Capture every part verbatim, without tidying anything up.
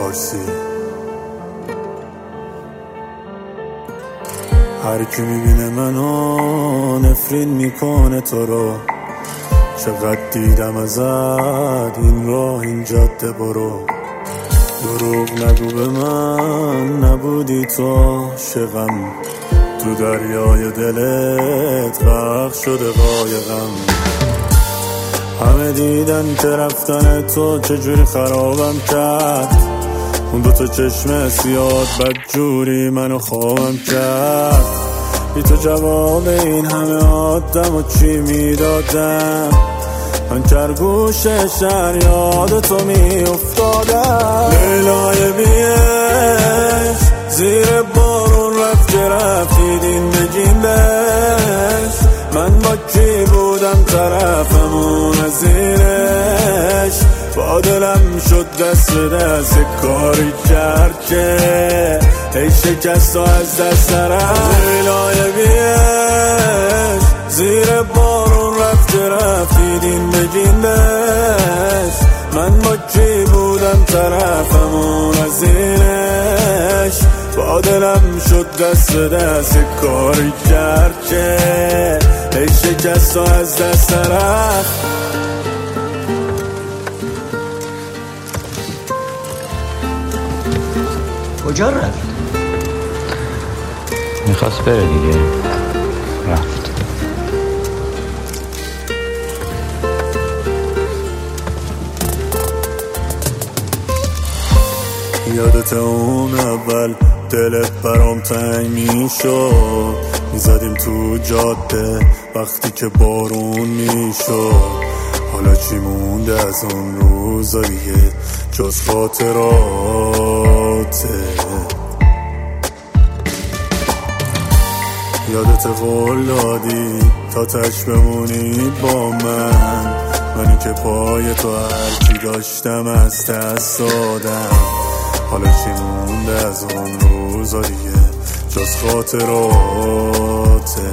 فارسی. هر کی میبینه منو نفرین میکنه تو رو، چقدر دیدم ازت این راه این جاده برو. دروغ نگو به من نبودی تو عاشقم، تو دریای دلت غرق شده قایقم. همه دیدن که رفتن تو چجوری خرابم کرد، اون دوتا چشم سیاد بدجوری منو خوابم کرد. بی تو جواب این همه آدم و چی میدادم، من کرگوش شهر یاد تو می افتادم. لیلای بیش زیر بارون رفت که رفتیدین بگین بش، من با کی بودم طرفمون از زیرش. با دلم شد دست دست کاری کرد که ای شکست و از دست رفت. لیلای بیش زیر بارون رفت که رفتیدین بگین بش، من با کی بودم طرفمون از زیرش. با دلم شد دست دست کاری کرد که ای شکست و از دست رفت. کجا رفت؟ میخواست بره دیگه، رفت. یادت اون اول دلت برام تنگ میشد، میزدیم تو جاده وقتی که بارون میشد. حالا چی مونده از اون روزا دیگه جز خاطراته؟ یادت قول دادی تا تش بمونی با من، منی که پای تو هرچی داشتم از دست دادم. حالا چی مونده از اون روزا دیگه جز خاطراته؟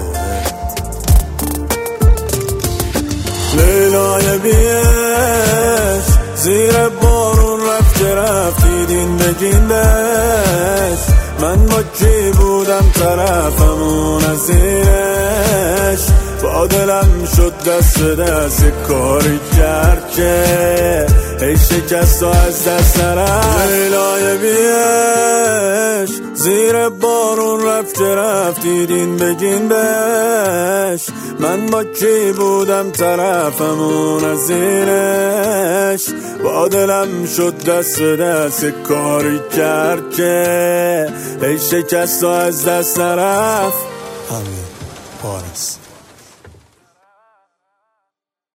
لیلای بیش زیر بارون رفت که رفتیدین بگین بش، من با کی بودم طرفمون از زیرش. با دلم شد دست دست کاری کرد که ای شکست و از دست رفت. لیلای بیش زیر بارون رفت که رفتیدین بگین بش، من با کی بودم طرفمون از زیرش. با دلم شد دست دست کاری کرد که ای شکست و از دست رفت. همین پارس.